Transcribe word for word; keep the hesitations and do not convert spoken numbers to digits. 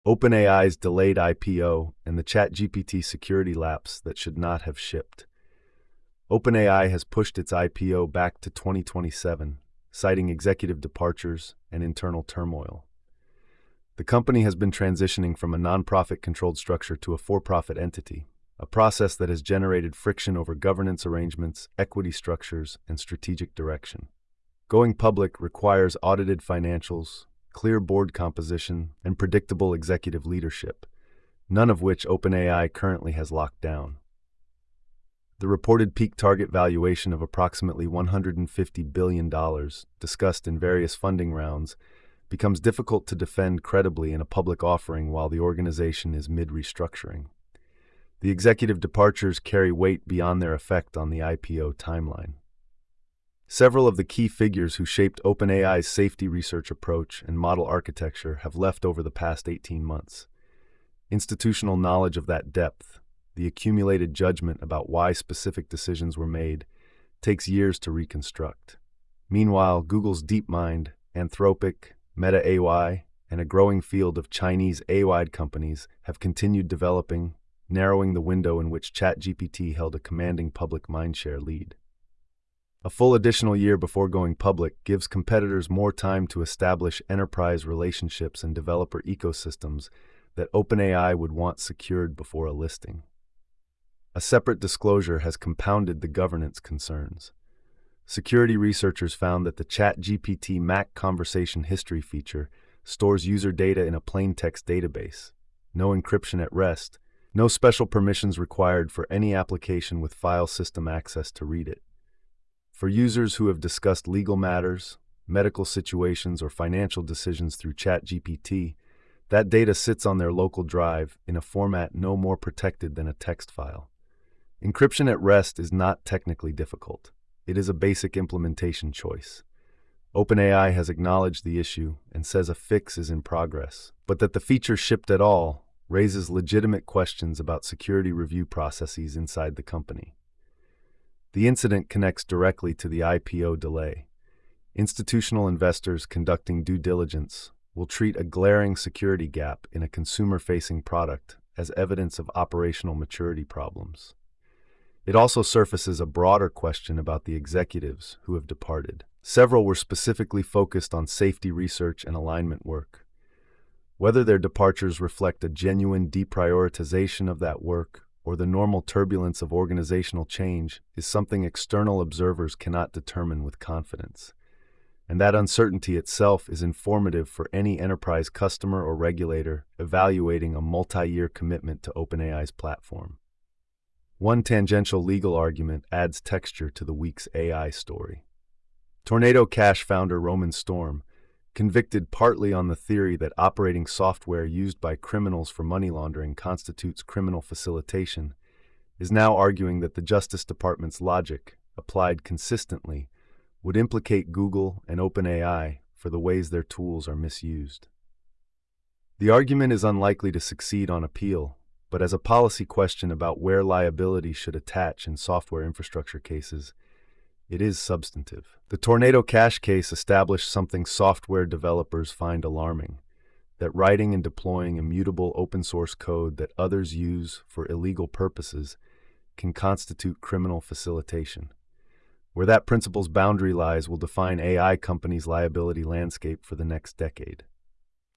OpenAI's delayed I P O, and the ChatGPT security lapse that should not have shipped. OpenAI has pushed its I P O back to twenty twenty-seven, citing executive departures and internal turmoil. The company has been transitioning from a nonprofit-controlled structure to a for-profit entity, a process that has generated friction over governance arrangements, equity structures, and strategic direction. Going public requires audited financials, clear board composition, and predictable executive leadership, none of which OpenAI currently has locked down. The reported peak target valuation of approximately one hundred fifty billion dollars, discussed in various funding rounds, becomes difficult to defend credibly in a public offering while the organization is mid-restructuring. The executive departures carry weight beyond their effect on the I P O timeline. Several of the key figures who shaped OpenAI's safety research approach and model architecture have left over the past eighteen months. Institutional knowledge of that depth, the accumulated judgment about why specific decisions were made, takes years to reconstruct. Meanwhile, Google's DeepMind, Anthropic, Meta A I, and a growing field of Chinese A I companies have continued developing, narrowing the window in which ChatGPT held a commanding public mindshare lead. A full additional year before going public gives competitors more time to establish enterprise relationships and developer ecosystems that OpenAI would want secured before a listing. A separate disclosure has compounded the governance concerns. Security researchers found that the ChatGPT Mac conversation history feature stores user data in a plain-text database, no encryption at rest, no special permissions required for any application with file system access to read it. For users who have discussed legal matters, medical situations, or financial decisions through ChatGPT, that data sits on their local drive in a format no more protected than a text file. Encryption at rest is not technically difficult. It is a basic implementation choice. OpenAI has acknowledged the issue and says a fix is in progress, but that the feature shipped at all raises legitimate questions about security review processes inside the company. The incident connects directly to the I P O delay. Institutional investors conducting due diligence will treat a glaring security gap in a consumer-facing product as evidence of operational maturity problems. It also surfaces a broader question about the executives who have departed. Several were specifically focused on safety research and alignment work. Whether their departures reflect a genuine deprioritization of that work or the normal turbulence of organizational change is something external observers cannot determine with confidence. And that uncertainty itself is informative for any enterprise customer or regulator evaluating a multi-year commitment to OpenAI's platform. One tangential legal argument adds texture to the week's A I story. Tornado Cash founder Roman Storm, convicted partly on the theory that operating software used by criminals for money laundering constitutes criminal facilitation, is now arguing that the Justice Department's logic, applied consistently, would implicate Google and OpenAI for the ways their tools are misused. The argument is unlikely to succeed on appeal, but as a policy question about where liability should attach in software infrastructure cases, it is substantive. The Tornado Cash case established something software developers find alarming, that writing and deploying immutable open-source code that others use for illegal purposes can constitute criminal facilitation. Where that principle's boundary lies will define A I companies' liability landscape for the next decade.